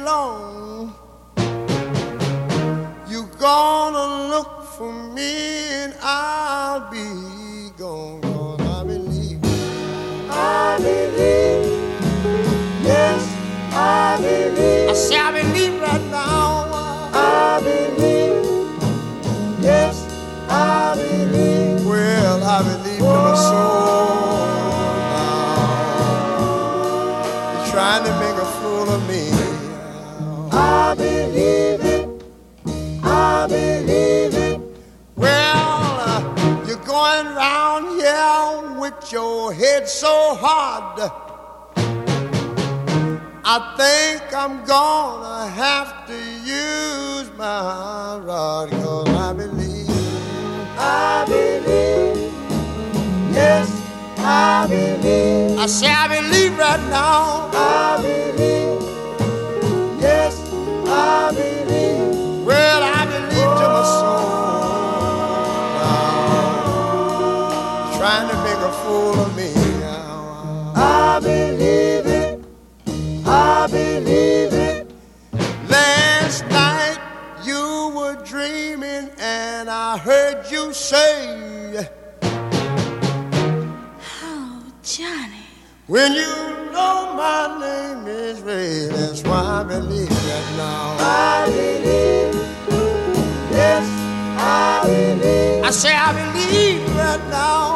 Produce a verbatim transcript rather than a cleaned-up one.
long. You gonna look for me and I'll be gone. Cause I believe, I believe, yes, I believe. I say I believe right now. I believe, yes, I believe. Well, I believe to my soul now. You're trying to make a fool of me. I believe it, I believe it. Well, uh, you're going round here with your head so hard. I think I'm gonna have to use my rod. Cause I believe, I believe, yes, I believe. I say I believe right now. I believe, yes, I believe. Well, I believe to my soul now. Trying to make a fool of me now. I believe it, I believe it. Last night you were dreaming and I heard you say, oh, Johnny. When you know my name is Ray, that's why I believe that now. I believe, yes, I believe. I say I believe right now.